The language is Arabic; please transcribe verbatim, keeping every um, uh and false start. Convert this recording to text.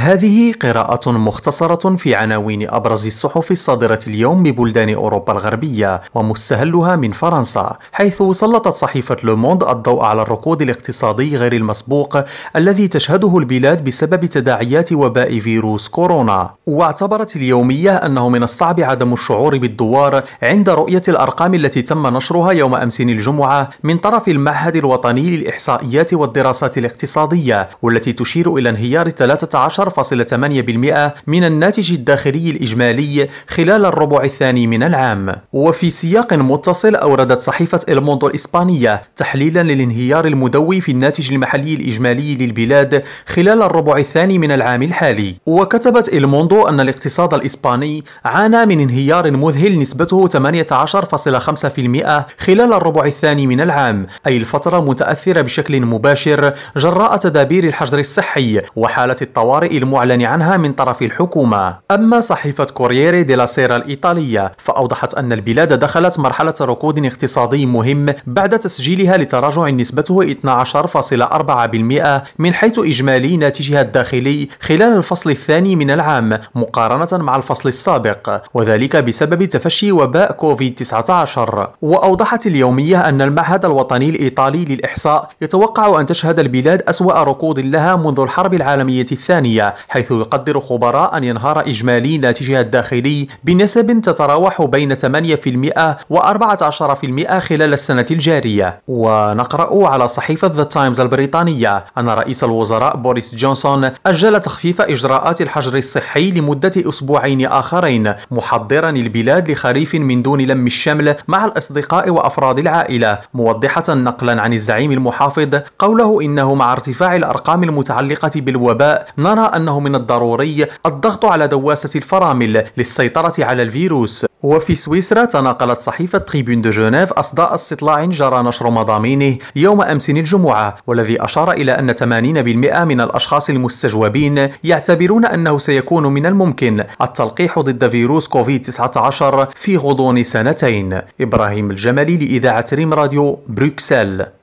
هذه قراءة مختصرة في عناوين أبرز الصحف الصادرة اليوم ببلدان أوروبا الغربية ومستهلها من فرنسا، حيث سلطت صحيفة لو موند الضوء على الركود الاقتصادي غير المسبوق الذي تشهده البلاد بسبب تداعيات وباء فيروس كورونا. واعتبرت اليومية أنه من الصعب عدم الشعور بالدوار عند رؤية الأرقام التي تم نشرها يوم أمس الجمعة من طرف المعهد الوطني للإحصائيات والدراسات الاقتصادية، والتي تشير إلى انهيار ثلاثة عشر فاصلة ثمانية بالمئة من الناتج الداخلي الإجمالي خلال الربع الثاني من العام. وفي سياق متصل أوردت صحيفة الموندو الإسبانية تحليلا للانهيار المدوي في الناتج المحلي الإجمالي للبلاد خلال الربع الثاني من العام الحالي. وكتبت الموندو أن الاقتصاد الإسباني عانى من انهيار مذهل نسبته ثمانية عشر فاصلة خمسة بالمئة خلال الربع الثاني من العام، أي الفترة متأثرة بشكل مباشر جراء تدابير الحجر الصحي وحالة الطوارئ المعلن عنها من طرف الحكومة. أما صحيفة كورييري ديلا سيرا الإيطالية فأوضحت أن البلاد دخلت مرحلة ركود اقتصادي مهم بعد تسجيلها لتراجع نسبته اثني عشر فاصلة أربعة بالمئة من حيث إجمالي ناتجها الداخلي خلال الفصل الثاني من العام مقارنة مع الفصل السابق، وذلك بسبب تفشي وباء كوفيد تسعة عشر. وأوضحت اليومية أن المعهد الوطني الإيطالي للإحصاء يتوقع أن تشهد البلاد أسوأ ركود لها منذ الحرب العالمية الثانية، حيث يقدر خبراء أن ينهار إجمالي ناتجها الداخلي بنسب تتراوح بين ثمانية بالمئة و أربعة عشر بالمئة خلال السنة الجارية. ونقرأ على صحيفة ذا تايمز البريطانية أن رئيس الوزراء بوريس جونسون أجل تخفيف إجراءات الحجر الصحي لمدة أسبوعين آخرين، محضرا البلاد لخريف من دون لم الشمل مع الأصدقاء وأفراد العائلة، موضحة نقلا عن الزعيم المحافظ قوله إنه مع ارتفاع الأرقام المتعلقة بالوباء نرى أنه من الضروري الضغط على دواسة الفرامل للسيطرة على الفيروس. وفي سويسرا تناقلت صحيفة تريبون دو جنيف أصداء استطلاع جرى نشر مضامينه يوم أمس الجمعة، والذي أشار إلى أن ثمانين بالمئة من الأشخاص المستجوبين يعتبرون أنه سيكون من الممكن التلقيح ضد فيروس كوفيد تسعة عشر في غضون سنتين. إبراهيم الجمالي لإذاعة ريم راديو بروكسل.